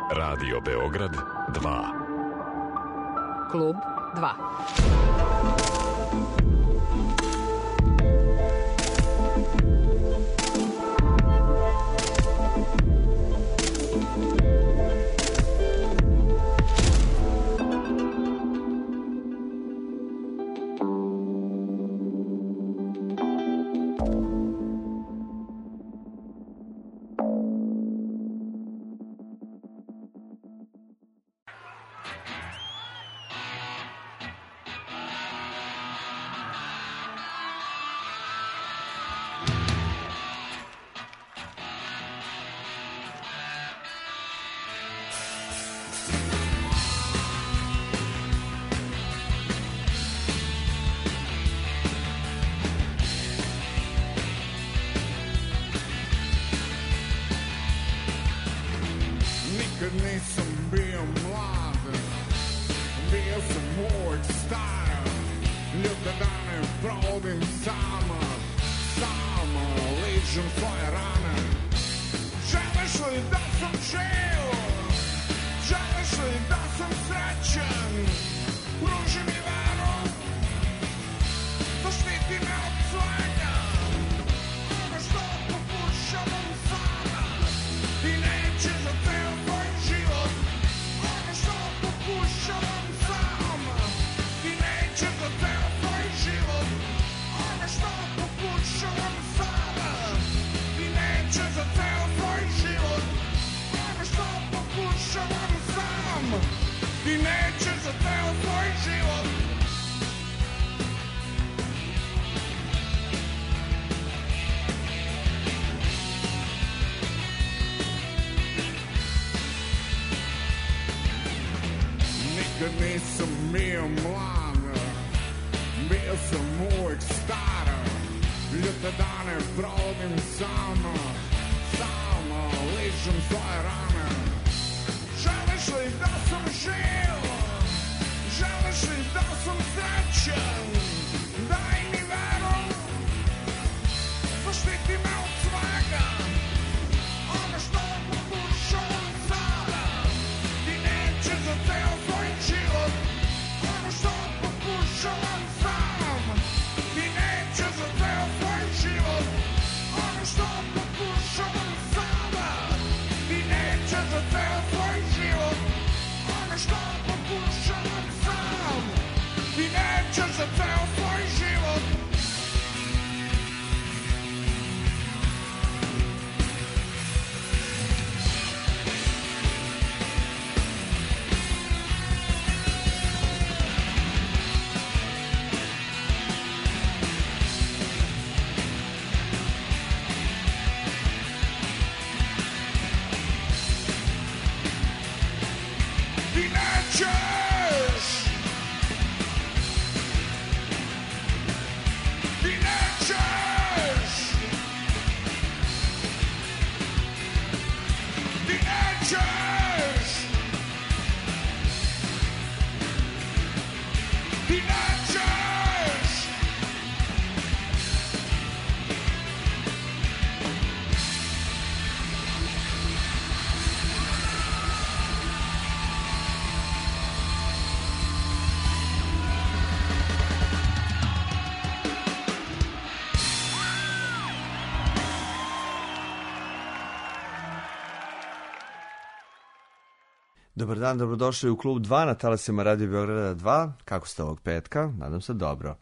Radio Beograd 2. Klub 2. Dobar dan, dobrodošli u Klub 2 na talasima Radio Beograda 2. Kako ste ovog petka? Nadam se dobro.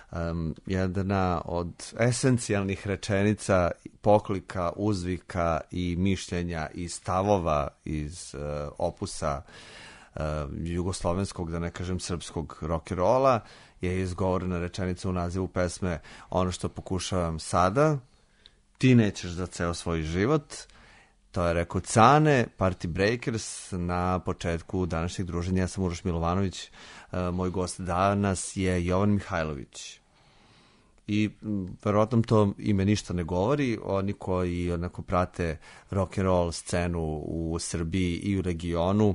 Jedna od esencijalnih rečenica, poklika, uzvika i mišljenja i stavova iz opusa jugoslovenskog, da ne kažem srpskog rock'n'rolla je izgovorena rečenica u nazivu pesme Ono što pokušavam sada, ti nećeš za ceo svoj život. To je rekao Cane, Party Breakers na početku današnjeg druženja. Ja sam Uroš Milovanović, moj gost danas je Jovan Mihajlović. I verovatno to ime ništa ne govori, oni koji onako prate rock'n'roll scenu u Srbiji i u regionu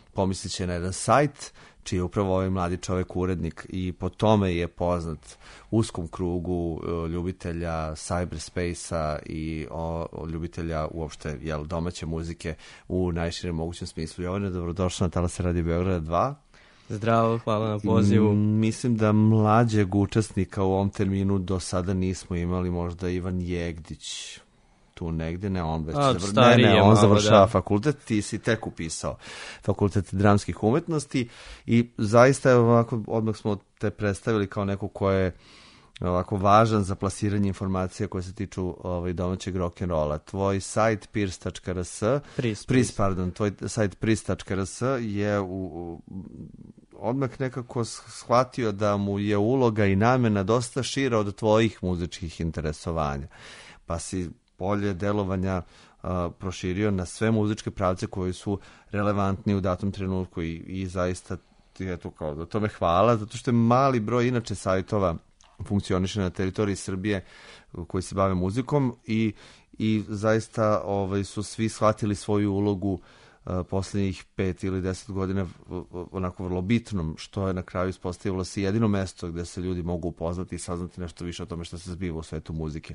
pomislit će na jedan sajt čiji je upravo ovaj mladi čovjek urednik i po tome je poznat uskom krugu ljubitelja cyberspace-a i ljubitelja uopšte domaće muzike u najširem mogućem smislu. Jovane, dobrodošla na Talase Radio Beograda 2. Zdravo, hvala na pozivu. Mislim da mlađeg učesnika u ovom terminu do sada nismo imali, možda Ivan Jegdić tu negde, ne, on već on završava fakultet, ti si tek upisao fakultet dramskih umetnosti i zaista je ovako, odmah smo te predstavili kao neko ko je ovako važan za plasiranje informacija koje se tiču domaćeg rock'n'rolla. Tvoj sajt pirs.rs tvoj sajt pris.rs je odmah nekako shvatio da mu je uloga i namena dosta šira od tvojih muzičkih interesovanja. Pa si polje delovanja proširio na sve muzičke pravce koji su relevantni u datom trenutku i zaista ti eto kao da tome hvala, zato što je mali broj inače sajtova funkcioniše na teritoriji Srbije koji se bave muzikom i zaista su svi shvatili svoju ulogu posljednjih 5 ili 10 godina onako vrlo bitnom, što je na kraju ispostavilo se jedino mesto gde se ljudi mogu upoznati i saznati nešto više o tome što se zbiva u svetu muzike.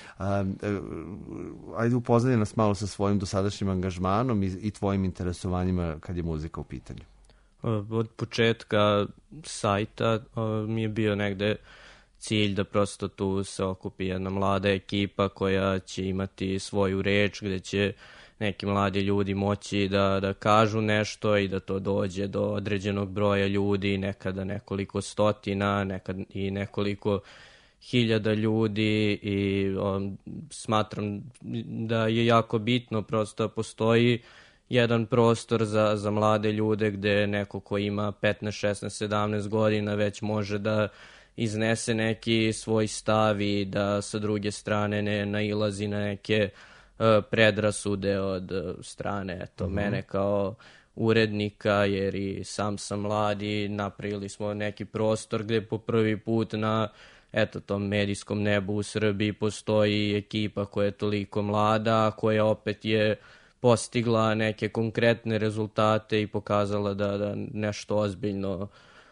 Ajde upoznaj nas malo sa svojim dosadašnjim angažmanom i tvojim interesovanjima kad je muzika u pitanju. Od početka sajta mi je bio negde cilj da prosto tu se okupi jedna mlada ekipa koja će imati svoju reč, gde će neki mladi ljudi moći da kažu nešto i da to dođe do određenog broja ljudi, nekada nekoliko stotina, nekad i nekoliko hiljada ljudi i smatram da je jako bitno prosto postoji jedan prostor za mlade ljude gde neko ko ima 15, 16, 17 godina već može da iznese neki svoj stav i da sa druge strane ne nailazi na neke predrasude od strane mene kao urednika, jer i sam mlad i napravili smo neki prostor gde po prvi put na tom medijskom nebu u Srbiji postoji ekipa koja je toliko mlada, koja opet je postigla neke konkretne rezultate i pokazala da nešto ozbiljno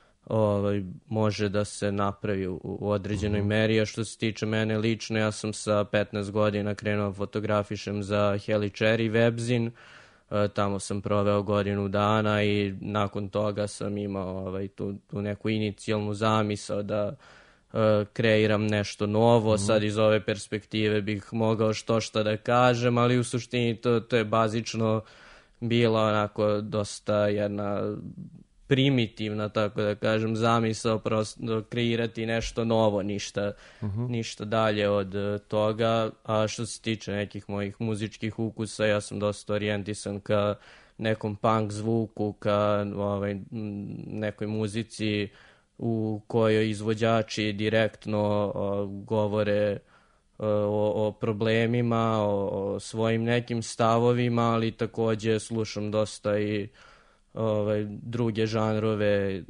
može da se napravi u određenoj meri. A što se tiče mene lično, ja sam sa 15 godina krenuo fotografišem za Heličeri webzin, tamo sam proveo godinu dana i nakon toga sam imao tu neku inicijalnu zamisao da kreiram nešto novo. Sad iz ove perspektive bih mogao šta da kažem, ali u suštini to je bazično bila onako dosta jedna primitivna, tako da kažem, zamisao prosto kreirati nešto novo, ništa dalje od toga. A što se tiče nekih mojih muzičkih ukusa, ja sam dosta orijentisan ka nekom punk zvuku, ka nekoj muzici u kojoj izvođači direktno govore o problemima, o svojim nekim stavovima, ali takođe slušam dosta i druge žanrove.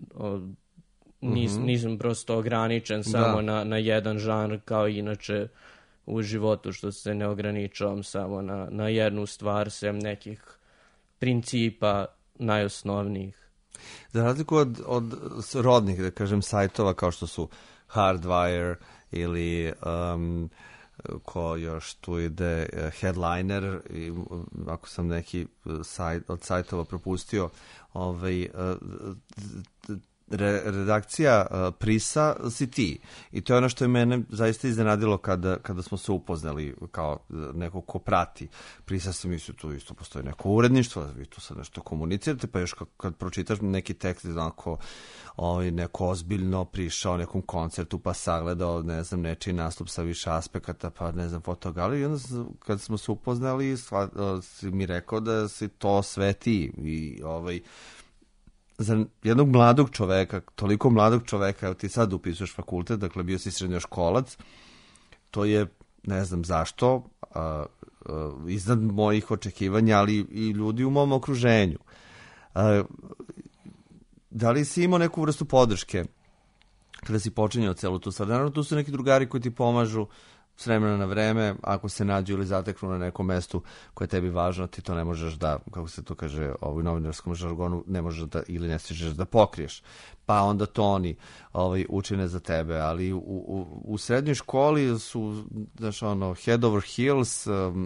Nisam prosto ograničen samo na jedan žanr kao inače u životu, što se ne ograničavam samo na jednu stvar, sem nekih principa najosnovnijih. Za razliku od rodnih, da kažem, sajtova kao što su Hardwire ili ko još tu ide, Headliner, i ako sam neki od sajtova propustio, redakcija Prisa si ti. I to je ono što je mene zaista iznenadilo kada smo se upoznali kao neko ko prati Prisa. Sam mislio, tu isto postoji neko uredništvo, vi tu sad nešto komunicirate, pa još kad pročitaš neki tekst, onako neko ozbiljno prišao nekom koncertu, pa sagledao, ne znam, nečiji nastup sa više aspekata, pa ne znam, fotogaleriju. I onda kad smo se upoznali, si mi rekao da si to sve ti. I za jednog mladog čoveka, toliko mladog čoveka, evo ti sad upisuješ fakultet, dakle bio si srednjoškolac, to je, ne znam zašto, iznad mojih očekivanja, ali i ljudi u mom okruženju. Da li si imao neku vrstu podrške kada si počinjao celu tu stvar? Naravno, tu su neki drugari koji ti pomažu s vremena na vreme, ako se nađu ili zateknu na nekom mestu koje je tebi važno, ti to ne možeš da, kako se to kaže u novinarskom žargonu, ne možeš da ili ne stižeš da pokriješ. Pa onda to oni učine za tebe, ali u srednjoj školi su, znaš, head over heels,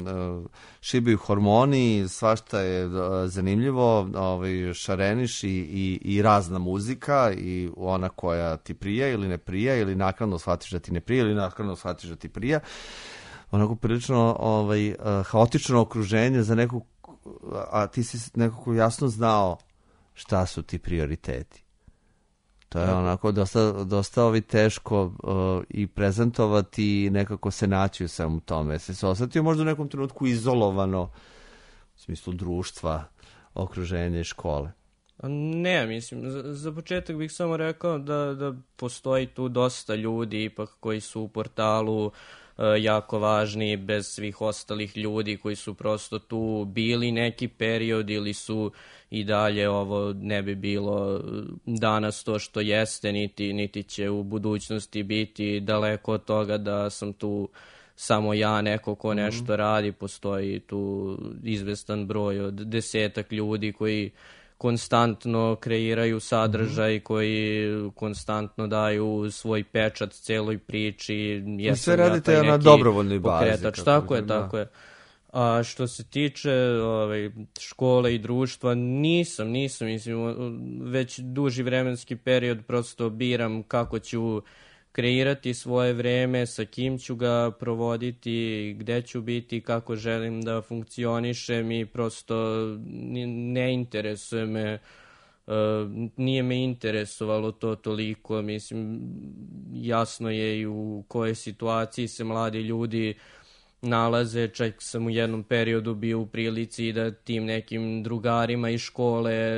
šibaju hormoni, svašta je zanimljivo, šareniš i razna muzika i ona koja ti prija ili ne prija, ili naknadno shvatiš da ti ne prija, ili naknadno shvatiš da ti prija. Onako prilično haotično okruženje za nekog, a ti si nekako jasno znao šta su ti prioriteti. To je onako dosta teško i prezentovati i nekako se naći u svemu tome. Se osetio možda u nekom trenutku izolovano u smislu društva, okruženja i škole? Ne, mislim, za početak bih samo rekao da postoji tu dosta ljudi ipak koji su u portalu jako važni, bez svih ostalih ljudi koji su prosto tu bili neki period ili su i dalje, ovo ne bi bilo danas to što jeste, niti će u budućnosti biti, daleko od toga da sam tu samo ja, neko ko nešto radi. Postoji tu izvestan broj od 10 ljudi koji konstantno kreiraju sadržaj, koji konstantno daju svoj pečat celoj priči. I sve radite na dobrovoljnoj bazi. Tako je. A što se tiče škole i društva, nisam, mislim, već duži vremenski period prosto biram kako ću kreirati svoje vreme, sa kim ću ga provoditi, gde ću biti, kako želim da funkcionišem i prosto ne interesuje me, nije me interesovalo to toliko. Mislim, jasno je i u kojoj situaciji se mladi ljudi nalaze. Čak sam u jednom periodu bio u prilici da tim nekim drugarima iz škole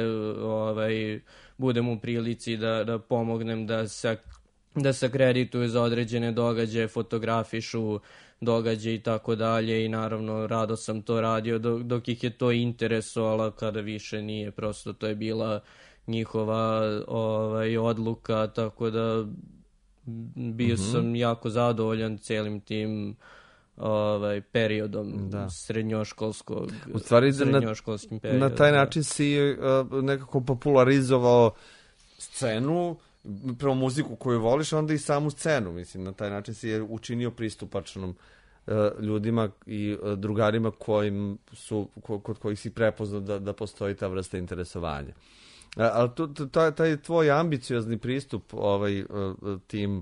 budem u prilici da pomognem da se akredituju za određene događaje, fotografišu događaje i tako dalje, i naravno rado sam to radio dok ih je to interesovalo. Kada više nije, prosto to je bila njihova odluka, tako da bio sam jako zadovoljan celim tim periodom srednjoškolskim periodom. Na taj način si nekako popularizovao scenu, prvo muziku koju voliš, onda i samu scenu. Mislim, na taj način si je učinio pristupačnom ljudima i drugarima kod kojih si prepoznao da postoji ta vrsta interesovanja. Ali taj tvoj ambiciozni pristup tim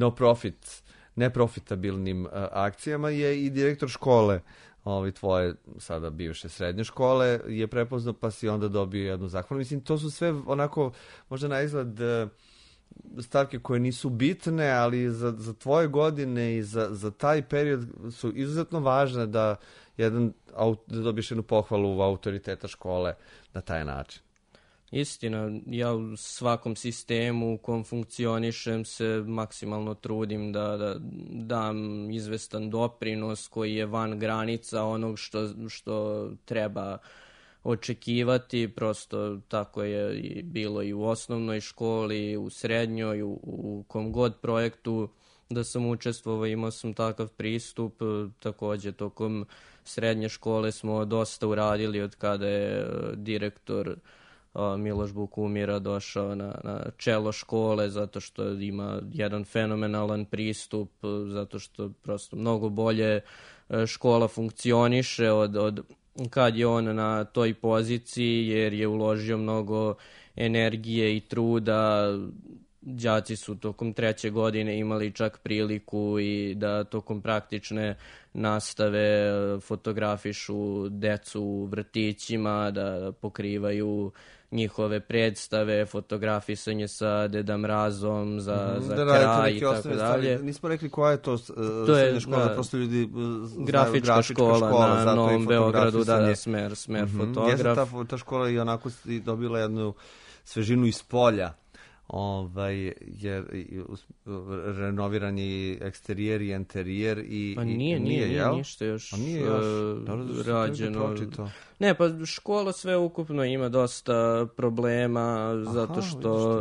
neprofitabilnim akcijama je i direktor škole tvoje sada bivše srednje škole je prepoznao, pa si onda dobio jednu zahvalu. Mislim, to su sve onako možda na izgled stavke koje nisu bitne, ali za tvoje godine i za taj period su izuzetno važne da dobiješ jednu pohvalu u autoriteta škole na taj način. Istina, ja u svakom sistemu u kom funkcionišem se maksimalno trudim da dam izvestan doprinos koji je van granica onog što treba očekivati. Prosto tako je bilo i u osnovnoj školi, u srednjoj, u kom god projektu da sam učestvovao, imao sam takav pristup. Takođe, tokom srednje škole smo dosta uradili od kada je direktor Miloš Bukumira došao na čelo škole, zato što ima jedan fenomenalan pristup, zato što prosto mnogo bolje škola funkcioniše od kad je on na toj poziciji, jer je uložio mnogo energije i truda. Đaci su tokom 3. godine imali čak priliku i da tokom praktične nastave fotografišu decu u vrtićima, da pokrivaju njihove predstave, fotografisanje sa Deda Mrazom za kraj i tako dalje. Nismo rekli koja je to srednja škola, prosto ljudi grafička škola na Novom Beogradu, smer fotograf. Jeste ta škola i onako dobila jednu svežinu iz polja jer renoviran je i eksterijer i interijer i pa nije ništa još rađeno. Ne, pa škola sve ukupno ima dosta problema zato što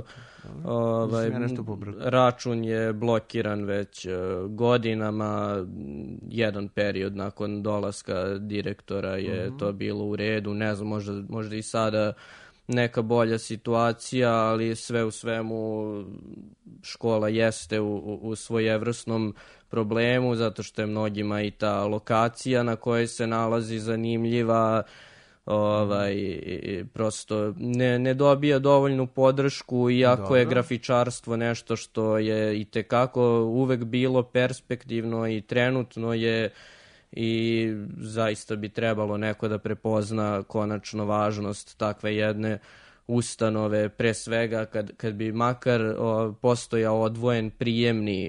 račun je blokiran već godinama. Jedan period nakon dolaska direktora je to bilo u redu, ne znam, možda i sada neka bolja situacija, ali sve u svemu škola jeste u svojevrsnom problemu, zato što je mnogima i ta lokacija na kojoj se nalazi zanimljiva, prosto ne dobija dovoljnu podršku, iako je grafičarstvo nešto što je itekako uvek bilo perspektivno i trenutno je, i zaista bi trebalo neko da prepozna konačno važnost takve jedne ustanove, pre svega kad bi makar postojao odvojen prijemni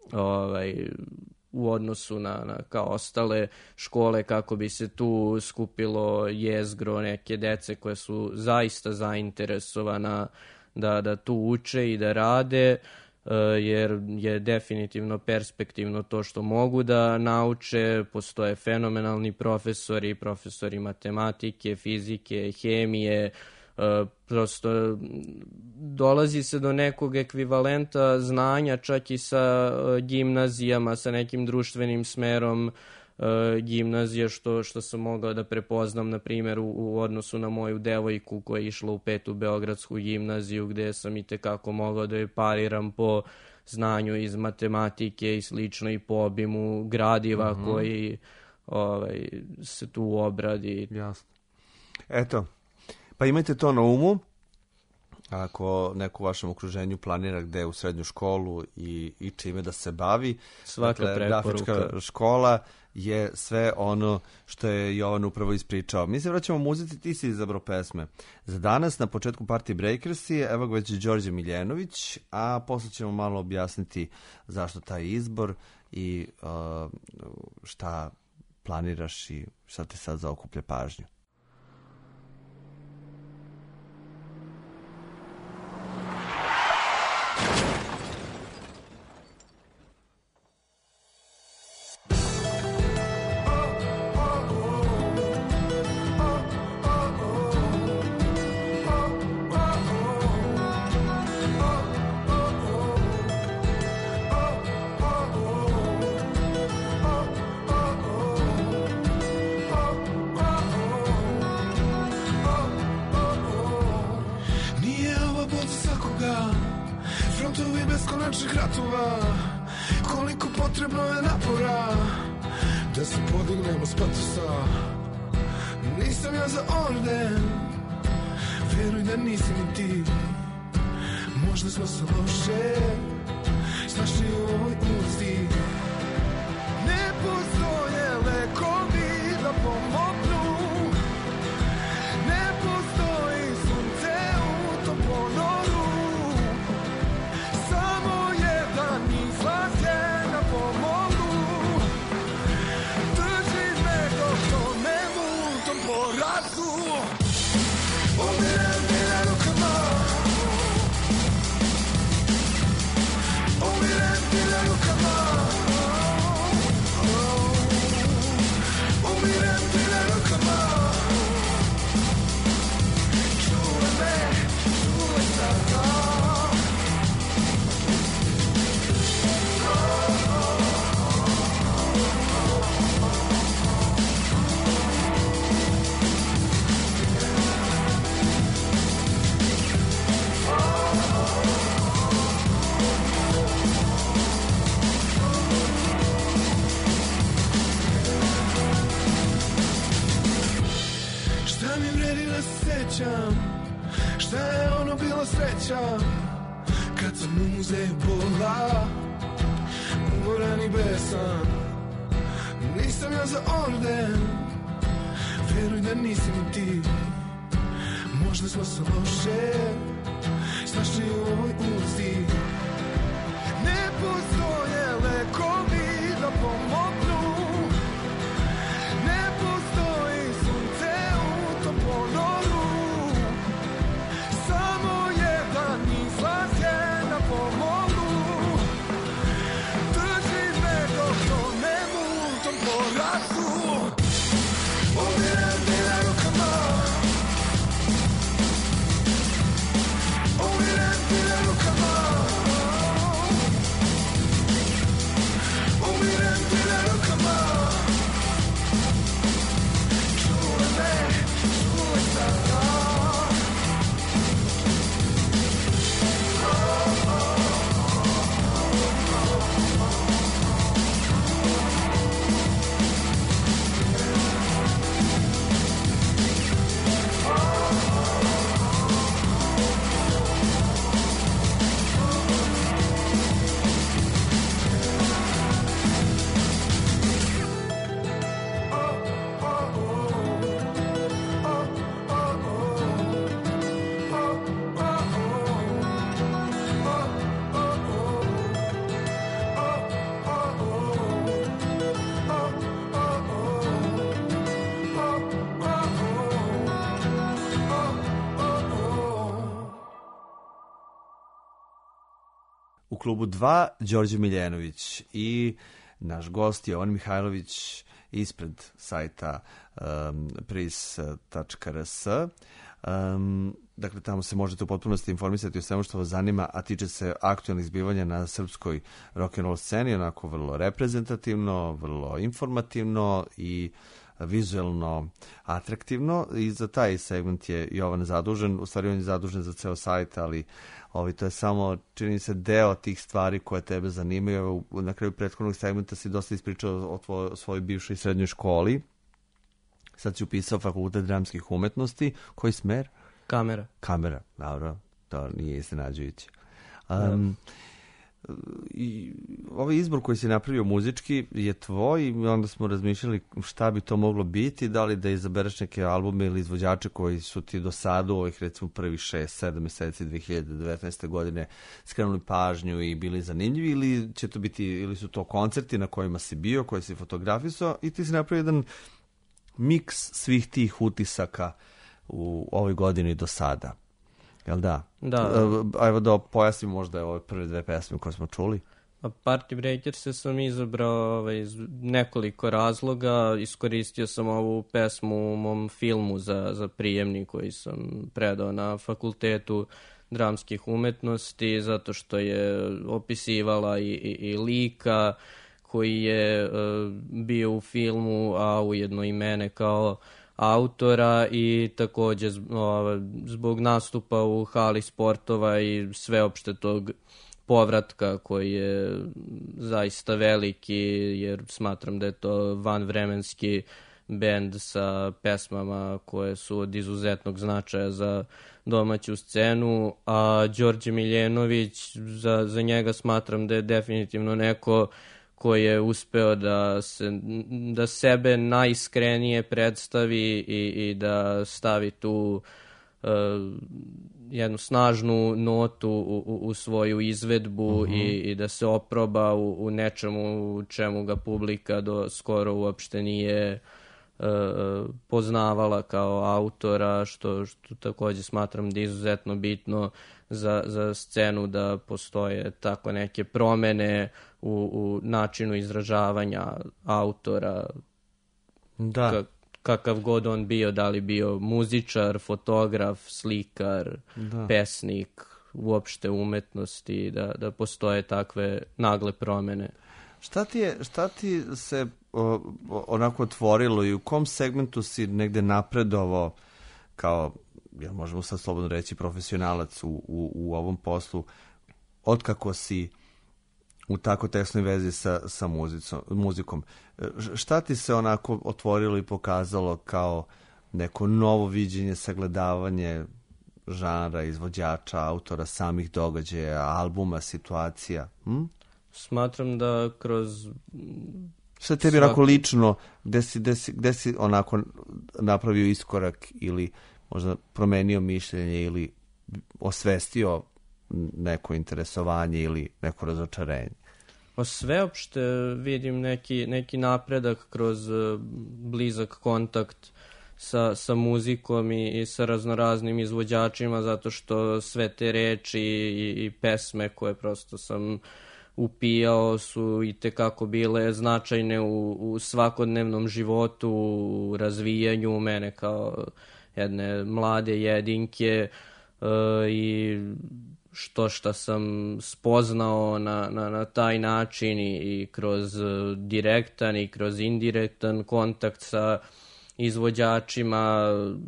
u odnosu na kao ostale škole, kako bi se tu skupilo jezgro neke dece koje su zaista zainteresovana da tu uče i da rade, jer je definitivno perspektivno to što mogu da nauče. Postoje fenomenalni profesori matematike, fizike, hemije, prosto dolazi se do nekog ekvivalenta znanja čak i sa gimnazijama, sa nekim društvenim smerom gimnazije, što sam mogao da prepoznam, na primjer, u odnosu na moju devojku koja je išla u 5. Beogradsku gimnaziju, gde sam i tekako mogao da je pariram po znanju iz matematike i slično, i po obimu gradiva koji se tu obradi. Jasno. Eto, pa imajte to na umu. Ako neko u vašem okruženju planira gde u srednju školu i čime da se bavi, svaka preporuka. Grafička škola je sve ono što je Jovan upravo ispričao. Mi se vraćamo muzici, ti si izabrao pesme. Za danas na početku Party Breakersi, evo ga već Đorđe Miljenović, a posle ćemo malo objasniti zašto taj izbor i šta planiraš i šta te sad zaokuplja pažnju. Šta je ono bilo sreća kad sam u muzeju bola, umoran i besan. Nisam ja za orden, veruj da nisi ni ti. Možda smo se loše snašli u ovoj ulici. Ne postoje lekovi da pomognu, ne postoji sunce u tom ponoru. Samo jedan izlaz je klubu 2 Đorđe Miljenović i naš gost Jovan Mihajlović ispred sajta pris.rs. Dakle, tamo se možete u potpunosti informisati o svemu što vas zanima, a tiče se aktualnih zbivanja na srpskoj rock'n'roll sceni, onako vrlo reprezentativno, vrlo informativno i vizuelno atraktivno, i za taj segment je Jovan zadužen. U stvari on je zadužen za ceo sajt, ali to je samo, čini se, deo tih stvari koje tebe zanimaju. Na kraju prethodnog segmenta si dosta ispričao o svojoj bivšoj srednjoj školi. Sad si upisao Fakultet dramskih umetnosti. Koji smer? Kamera, dobro, to nije iznenađujuće. I ovaj izbor koji si napravio muzički je tvoj, i onda smo razmišljali šta bi to moglo biti, da li da izabereš neke albume ili izvođače koji su ti do sada u ovih recimo prvih 6-7 meseci 2019. godine skrenuli pažnju i bili zanimljivi, ili će to biti, ili su to koncerti na kojima si bio, koje si fotografisao, i ti si napravio jedan miks svih tih utisaka u ovoj godini do sada. Jel da? Da. Evo da pojasnim možda ove prve dve pesme koje smo čuli. Party Breakers sam izabrao iz nekoliko razloga. Iskoristio sam ovu pesmu u mom filmu za prijemni koji sam predao na Fakultetu dramskih umetnosti, zato što je opisivala i lika koji je bio u filmu, a ujedno i mene kao autora, i takođe zbog nastupa u hali sportova i sveopšte tog povratka koji je zaista veliki, jer smatram da je to vanvremenski bend sa pesmama koje su od izuzetnog značaja za domaću scenu. A Đorđe Miljenović, za njega smatram da je definitivno neko koji je uspeo da sebe najiskrenije predstavi i da stavi tu jednu snažnu notu u svoju izvedbu i da se oproba u nečemu u čemu ga publika do skoro uopšte nije poznavala kao autora, što takođe smatram da je izuzetno bitno za scenu, da postoje tako neke promene u načinu izražavanja autora, da. Kakav god on bio, da li bio muzičar, fotograf, slikar, pesnik, uopšte umetnosti, da postoje takve nagle promene. Šta ti se onako otvorilo i u kom segmentu si negde napredovao kao, možemo sad slobodno reći, profesionalac u ovom poslu, otkako si u tako tesnoj vezi sa muzikom? Šta ti se onako otvorilo i pokazalo kao neko novo viđenje, sagledavanje žanra, izvođača, autora, samih događaja, albuma, situacija? Smatram da kroz... Šta tebi onako lično, gde si onako napravio iskorak ili možda promenio mišljenje ili osvestio neko interesovanje ili neko razočarenje? Sveopšte vidim neki napredak kroz blizak kontakt sa muzikom i sa raznoraznim izvođačima, zato što sve te reči i pesme koje prosto sam upijao su i tekako bile značajne u svakodnevnom životu, u razvijanju mene kao jedne mlade jedinke, i što sam spoznao na taj način i kroz direktan i kroz indirektan kontakt sa izvođačima,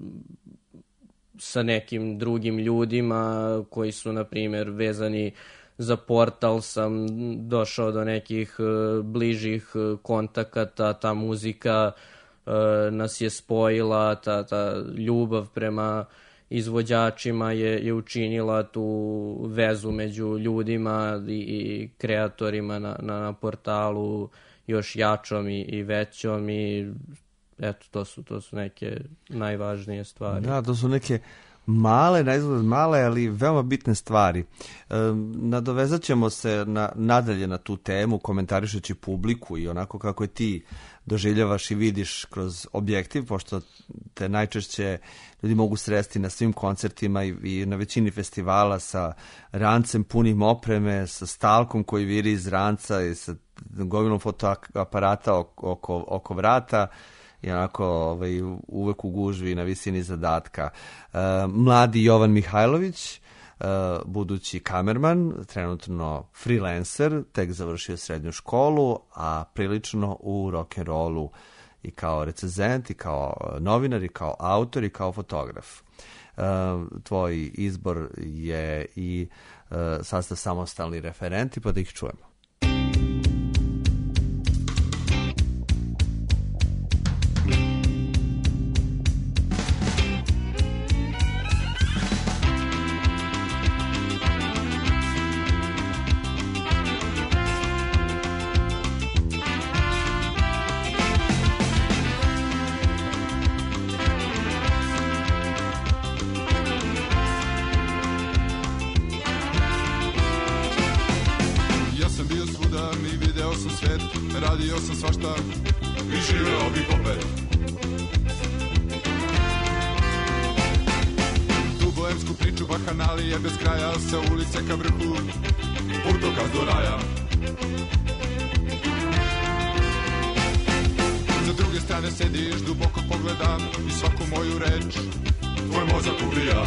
sa nekim drugim ljudima koji su, na primjer, vezani za portal, sam došao do nekih bližih kontakata. Ta muzika nas je spojila, ta ljubav prema izvođačima je učinila tu vezu među ljudima i kreatorima na portalu još jačom i većom, i eto, to su neke najvažnije stvari. Da, to su neke male, naizgled male, ali veoma bitne stvari. Nadovezat ćemo se nadalje na tu temu, komentarišući publiku i onako kako je ti doživljavaš i vidiš kroz objektiv, pošto te najčešće ljudi mogu sresti na svim koncertima i na većini festivala sa rancem punim opreme, sa stalkom koji viri iz ranca i sa gomilom fotoaparata oko vrata i onako uvek u gužvi na visini zadatka. Mladi Jovan Mihajlović, budući kamerman, trenutno freelancer, tek završio srednju školu, a prilično u rock'n'rollu i kao recenzent, i kao novinar, i kao autor, i kao fotograf. Tvoj izbor je i sastav samostalni referenti, pa da ih čujemo. Radio sam svašta i živeo bih opet. Tu boemsku priču bahanalije bez kraja, sa ulice ka vrhu, putokaz do raja. Za druge strane sediš, duboko pogledam i svaku moju reč tvoj mozak ubija.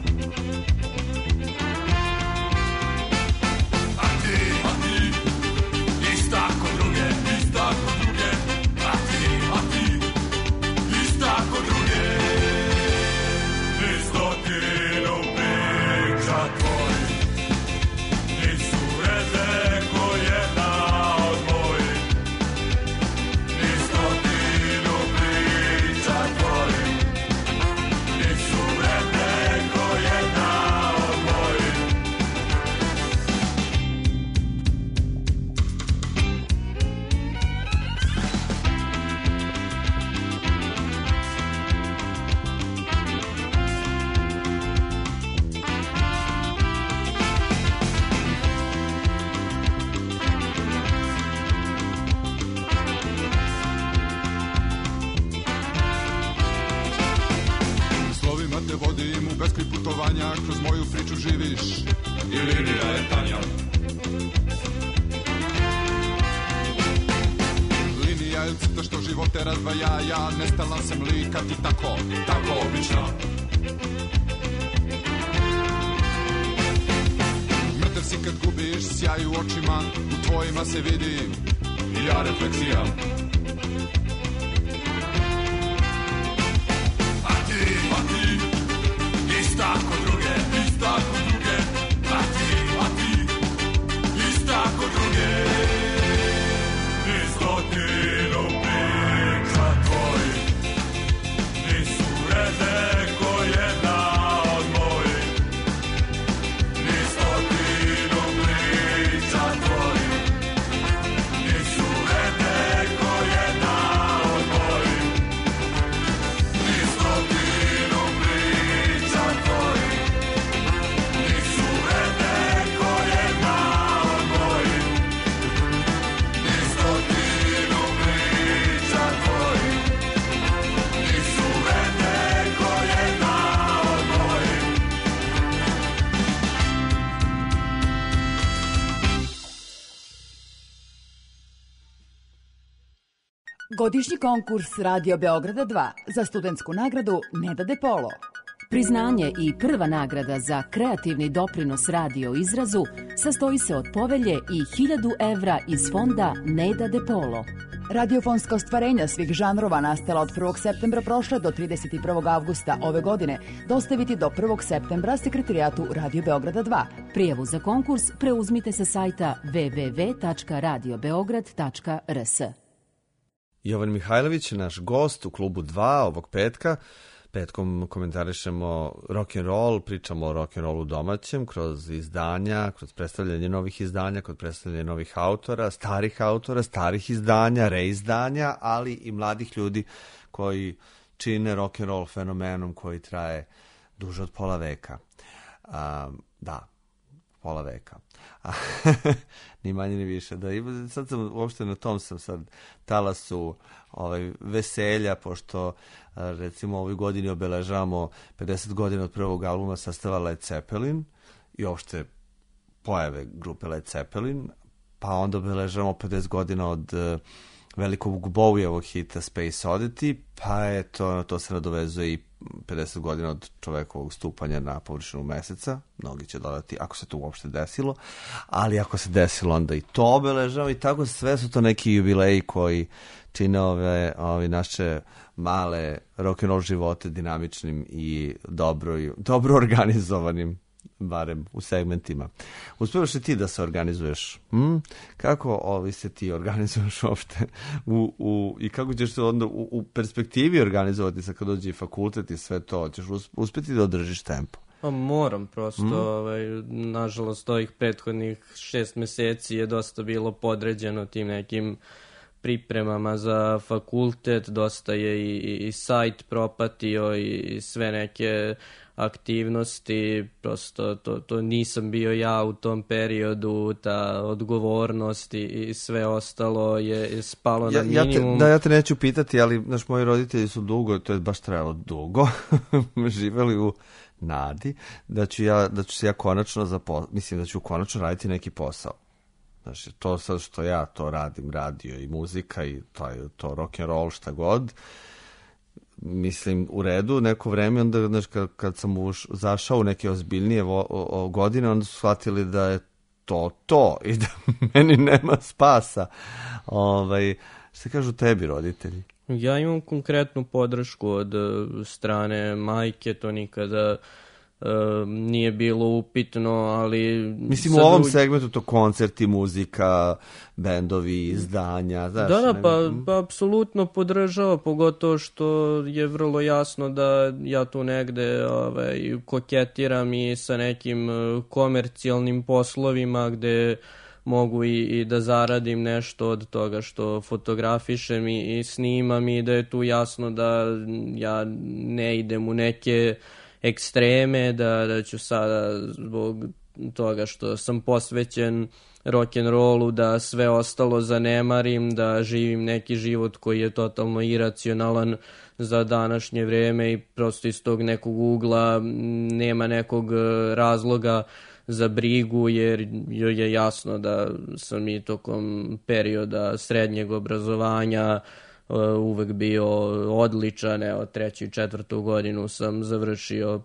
A ti ista ko druge, ista ko druge, a ti ista ko druge. Ni stotinu priča tvojih, nisu vredne ko jedna od mojih. Ni stotinu priča tvojih, nisu vredne ko jedna od mojih. Slovima te vodim u beskraj putovanja, kroz moju priču živiš i linija je tanja. Linija je crta što živote razdvaja, ja nestalan sam lika ti tako obična. Mrtav si kad gubiš sjaj u očima, u tvojima se vidi i ja refleksija. A ti ista ko druge, ista ko druge, a ti ista ko druge. Ni stotinu priča tvojih, nisu vredne ko jedna od mojih. Ni stotinu priča tvojih, nisu vredne ko jedna od mojih. Ni stotinu priča tvojih, nisu vredne ko jedna od mojih. Ni stotinu priča tvojih, nisu vredne ko jedna od mojih. Godišnji konkurs Radio Beograda 2 za studentsku nagradu Neda De Polo. Priznanje i prva nagrada za kreativni doprinos radio izrazu sastoji se od povelje i 1000 evra iz fonda Neda De Polo. Radiofonska ostvarenja svih žanrova nastala od 1. septembra prošle do 31. avgusta ove godine dostaviti do 1. septembra sekretarijatu Radio Beograda 2. Prijavu za konkurs preuzmite sa sajta www.radiobeograd.rs. Jovan Mihajlović je naš gost u klubu 2 ovog petka. Petkom komentarišemo rock'n'roll, pričamo o rock'n'rollu domaćem kroz izdanja, kroz predstavljanje novih izdanja, kroz predstavljanje novih autora, starih izdanja, reizdanja, ali i mladih ljudi koji čine rock'n'roll fenomenom koji traje duže od pola veka. Da, pola veka. Ni manje ni više. Da, sad sam uopšte na tom sam sad talasu veselja, pošto recimo ovoj godini obeležavamo 50 godina od prvog albuma sastava Led Zeppelin i uopšte pojave grupe Led Zeppelin, pa onda obeležavamo 50 godina od velikog Bowievog hita Space Oddity, pa je to se nadovezuje i 50 godina od čovekovog stupanja na površinu meseca. Mnogi će dodati, ako se to uopšte desilo, ali ako se desilo, onda i to obeležava i tako sve su to neki jubileji koji čine ove naše male rock'n'roll živote dinamičnim i dobro organizovanim, barem u segmentima. Uspevaš li ti da se organizuješ? Kako se ti organizuješ uopšte? I kako ćeš se onda u perspektivi organizovati sad kad dođe i fakultet i sve to? Ćeš uspjeti da održiš tempo? Pa moram prosto, nažalost ovih prethodnih 6 meseci je dosta bilo podređeno tim nekim pripremama za fakultet, dosta je i sajt propatio i sve neke aktivnosti, prosto to nisam bio ja u tom periodu, ta odgovornost i sve ostalo je spalo na minimum. Ja te neću pitati, ali moji roditelji su dugo, to je baš trajalo dugo, živeli u nadi da ću se ja konačno mislim da ću konačno raditi neki posao. Znači, to sad što ja to radim, radio i muzika i to rock and roll, šta god, mislim, u redu, neko vreme, onda, znači, kad sam zašao u neke ozbiljnije godine, onda su shvatili da je to i da meni nema spasa. Šta kažu tebi roditelji? Ja imam konkretnu podršku od strane majke, to nikada nije bilo upitno, ali... Mislim, u ovom segmentu to koncerti, muzika, bendovi, izdanja, znaš? Pa apsolutno podržava, pogotovo što je vrlo jasno da ja tu negde koketiram i sa nekim komercijalnim poslovima gde mogu i da zaradim nešto od toga što fotografišem i snimam i da je tu jasno da ja ne idem u neke ekstreme, da ću sada zbog toga što sam posvećen rock'n'rollu da sve ostalo zanemarim, da živim neki život koji je totalno iracionalan za današnje vreme i prosto iz tog nekog ugla nema nekog razloga za brigu, jer je jasno da sam i tokom perioda srednjeg obrazovanja uvek bio odličan, evo 3. i 4. godinu sam završio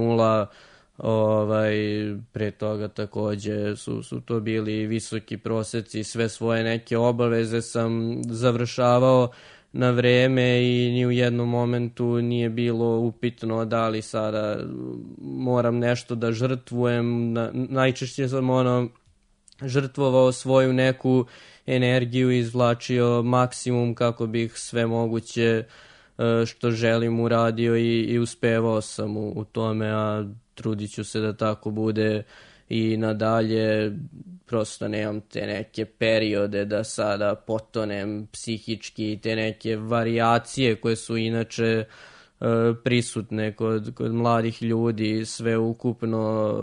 5.0, pre toga takođe su to bili visoki proseci, sve svoje neke obaveze sam završavao na vreme i ni u jednom momentu nije bilo upitno da li sada moram nešto da žrtvujem, najčešće sam žrtvovao svoju neku energiju i izvlačio maksimum kako bih sve moguće što želim uradio i uspevao sam u tome, a trudit ću se da tako bude i nadalje. Prosto nemam te neke periode da sada potonem psihički, te neke varijacije koje su inače prisutne kod mladih ljudi, sve ukupno.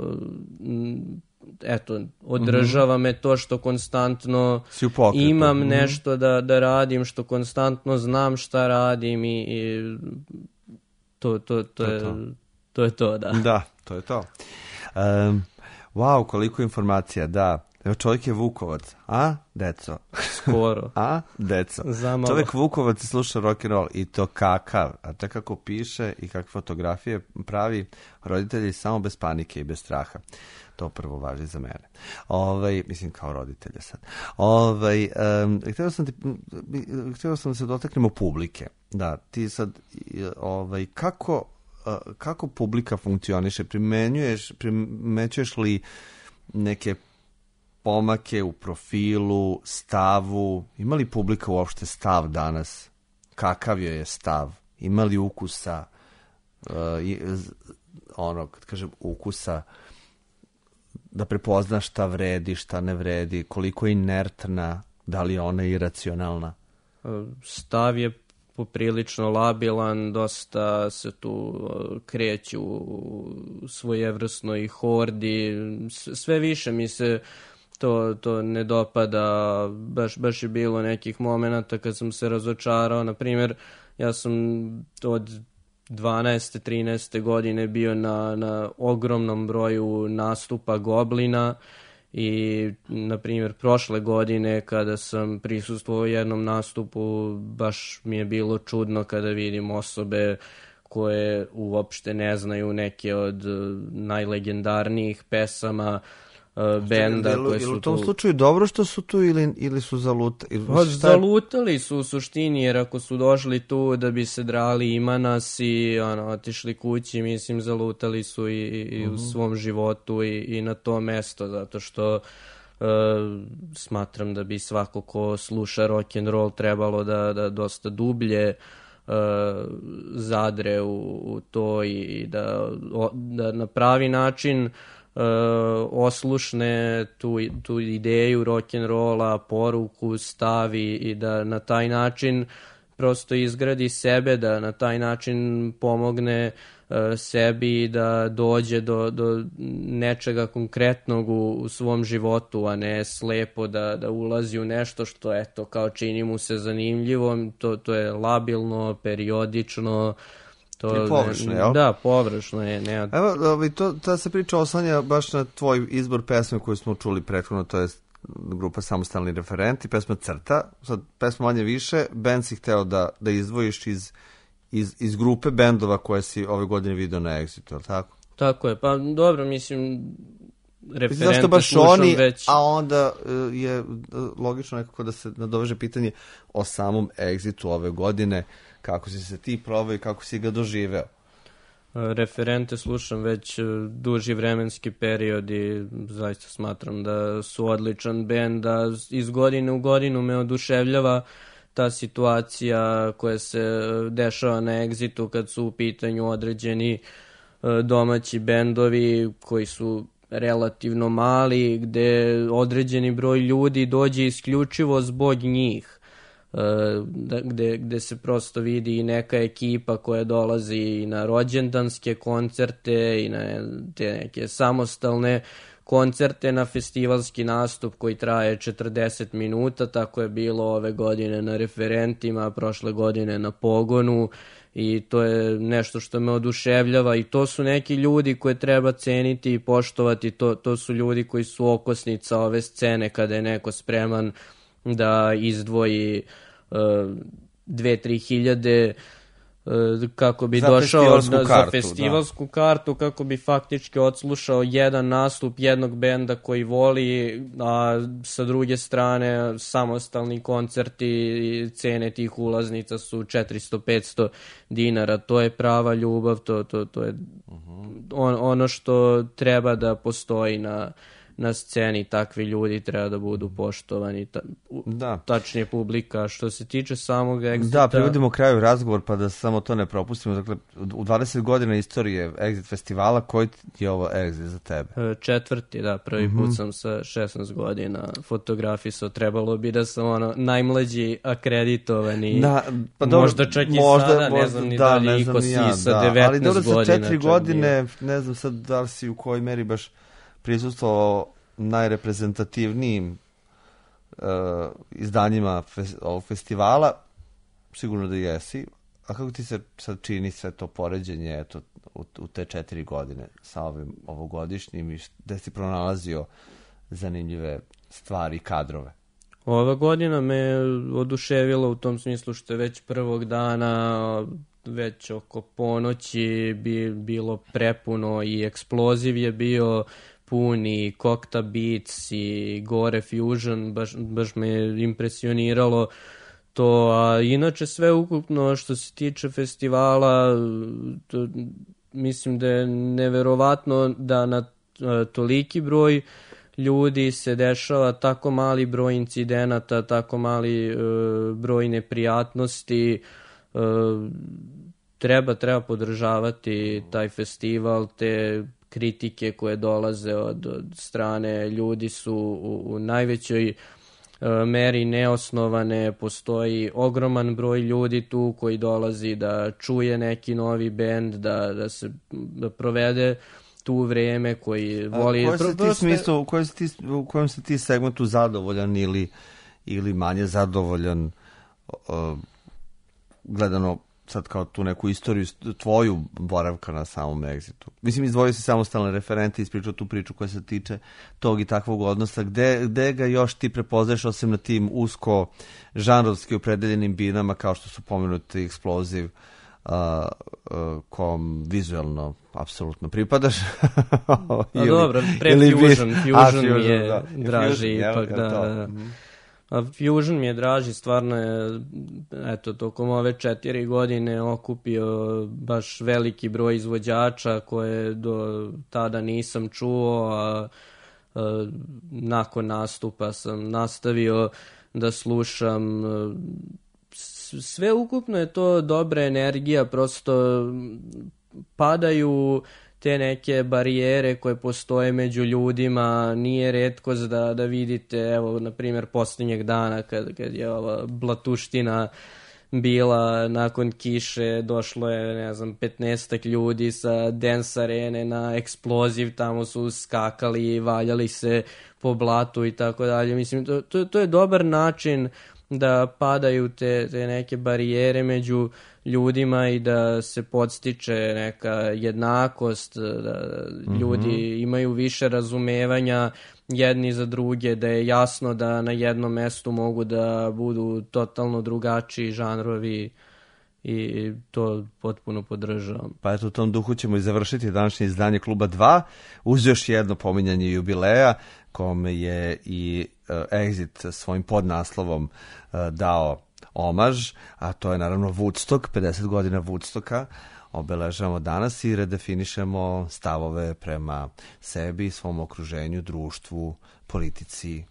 Eto, održava me to što konstantno imam nešto da radim, što konstantno znam šta radim i to je to, da. Da, to je to. Wow, koliko informacija, da. Evo, čovjek je Vukovac, a, deco? Skoro. A, deco. Zamalo. Čovjek Vukovac sluša rock'n'roll i to kakav, a te kako piše i kakve fotografije pravi, roditelji samo bez panike i bez straha. To prvo važi za mene. Mislim, kao roditelja sad. Htio sam se dotaknemo publike. Da, ti sad, kako publika funkcioniše? Primećuješ li neke pomake u profilu, stavu? Ima li publika uopšte stav danas? Kakav joj je stav? Ima li ukusa? Kad kažem ukusa, da prepozna šta vredi, šta ne vredi, koliko je inertna, da li je ona iracionalna? Stav je poprilično labilan, dosta se tu kreću u svojevrsnoj hordi, sve više mi se to ne dopada, baš je bilo nekih momenata kad sam se razočarao, na primjer, ja sam od 12. 13. godine bio na ogromnom broju nastupa Goblina i, na primjer, prošle godine kada sam prisustvovao jednom nastupu, baš mi je bilo čudno kada vidim osobe koje uopšte ne znaju neke od najlegendarnijih pesama benda koje su tu. U tom slučaju dobro što su tu ili su zalutali? Zalutali su u suštini, jer ako su došli tu da bi se drali ima nas i otišli kući, mislim zalutali su i u svom životu i na to mesto, zato što smatram da bi svako ko sluša rock and roll trebalo da dosta dublje zadre u to i da na pravi način oslušne tu ideju rock'n'rolla, poruku stavi i da na taj način prosto izgradi sebe, da na taj način pomogne sebi da dođe do nečega konkretnog u svom životu, a ne slepo da ulazi u nešto što eto kao čini mu se zanimljivo, to je labilno, periodično. I površno, jel? Da, površno je. Evo, ta se priča oslanja baš na tvoj izbor pesme koju smo čuli prethodno, to je grupa Samostalni referenti, pesma Crta, sad pesma manje više, band si hteo da izdvojiš iz grupe bendova koje si ove godine video na Exitu, je tako? Tako je, pa dobro, mislim, referente zašto baš slušam oni, već. a onda je logično nekako da se nadoveže pitanje o samom Exitu ove godine, kako si se ti proveo i kako si ga doživeo? Referente slušam već duži vremenski period i zaista smatram da su odličan bend, da iz godine u godinu me oduševljava ta situacija koja se dešava na Exitu kad su u pitanju određeni domaći bendovi koji su relativno mali, gde određeni broj ljudi dođe isključivo zbog njih. Gde se prosto vidi i neka ekipa koja dolazi na rođendanske koncerte i na te neke samostalne koncerte, na festivalski nastup koji traje 40 minuta, tako je bilo ove godine na Referentima, prošle godine na Pogonu i to je nešto što me oduševljava i to su neki ljudi koje treba ceniti i poštovati, to su ljudi koji su okosnica ove scene kada je neko spreman da izdvoji 2-3 hiljade kako bi došao za festivalsku kartu, kako bi faktički odslušao jedan nastup jednog benda koji voli, a sa druge strane samostalni koncerti i cene tih ulaznica su 400-500 dinara. To je prava ljubav, to je ono što treba da postoji na sceni, takvi ljudi treba da budu poštovani, tačnije publika. Što se tiče samog Exita... Da, privodimo kraju razgovor pa da samo to ne propustimo. Dakle, u 20 godina istorije Exit festivala, koji je ovo Exit za tebe? 4. da, prvi put sam sa 16 godina fotografisao, trebalo bi da sam najmlađi akreditovani, pa dobro, možda čak i sada, ne znam ni da li iko si sa 19 godina. Ali dobro, sa 4 godine, ne znam sad da li si u kojoj meri baš prisustvovao najreprezentativnijim izdanjima ovog festivala, sigurno da jesi. A kako ti se sad čini sve to poređenje u te 4 godine sa ovim ovogodišnjim i gde si pronalazio zanimljive stvari i kadrove? Ova godina me oduševila u tom smislu što je već prvog dana, već oko ponoći bilo prepuno i Eksploziv je bio pun i Kokta Beats i Gore Fusion, baš me impresioniralo to, a inače sve ukupno što se tiče festivala, mislim da je neverovatno da na toliki broj ljudi se dešava tako mali broj incidenata, tako mali broj neprijatnosti. Treba podržavati taj festival, te kritike koje dolaze od strane ljudi su u najvećoj meri neosnovane, postoji ogroman broj ljudi tu koji dolazi da čuje neki novi bend, da provede tu vreme, koji voli... U kojem si ti segmentu zadovoljan ili manje zadovoljan, gledano sad kao tu neku istoriju tvoju boravka na samom Exitu? Mislim, izdvojio si samostalne referente, ispričao tu priču koja se tiče tog i takvog odnosa. Gde ga još ti prepoznaješ, osim na tim usko žanrovski opredeljenim binama kao što su pomenuti Explosive, kom vizualno apsolutno pripadaš? Dobro, Fusion mi je draži ipak, da. Fusion mi je draži, stvarno je, eto, tokom ove 4 godine okupio baš veliki broj izvođača koje do tada nisam čuo, a nakon nastupa sam nastavio da slušam. Sve ukupno je to dobra energija, prosto padaju te neke barijere koje postoje među ljudima. Nije retkost da vidite, evo, na primjer, posljednjeg dana kad je ova blatuština bila nakon kiše, došlo je, ne znam, 15 ljudi sa dance arene na Explosive, tamo su skakali i valjali se po blatu i tako dalje. Mislim, to je dobar način da padaju te neke barijere među ljudima i da se podstiče neka jednakost, da ljudi imaju više razumevanja jedni za druge, da je jasno da na jednom mestu mogu da budu totalno drugačiji žanrovi i to potpuno podržavam. Pa eto, u tom duhu ćemo i završiti današnje izdanje Kluba 2 uz još jedno pominjanje jubileja kome je i Exit svojim podnaslovom dao omaž, a to je naravno Woodstock, 50 godina Woodstocka obeležavamo danas i redefinišemo stavove prema sebi, svom okruženju, društvu, politici,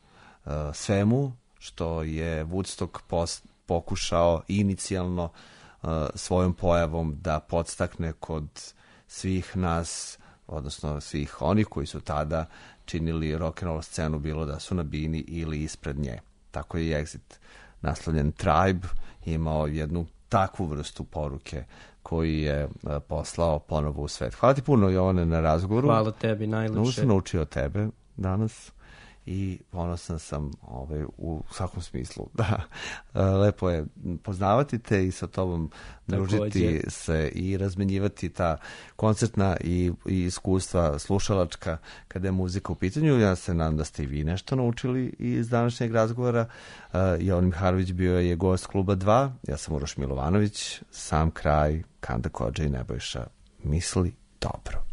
svemu što je Woodstock pokušao inicijalno svojom pojavom da podstakne kod svih nas, odnosno svih onih koji su tada činili rock'n'roll scenu, bilo da su na bini ili ispred nje. Tako je i Exit naslovljen Tribe imao jednu takvu vrstu poruke koji je poslao ponovo u svet. Hvala ti puno, Jovane, na razgovoru. Hvala tebi, najlepše. Sam naučio od tebe danas i ponosan sam u svakom smislu. Da. Lepo je poznavati te i sa tobom družiti se i razmenjivati ta koncertna i iskustva slušalačka kada je muzika u pitanju. Ja se nadam da ste i vi nešto naučili iz današnjeg razgovora. Jovan Mihajlović bio je gost Kluba 2. Ja sam Uroš Milovanović. Sam kraj, Kanda Kodža i Nebojša. Misli dobro.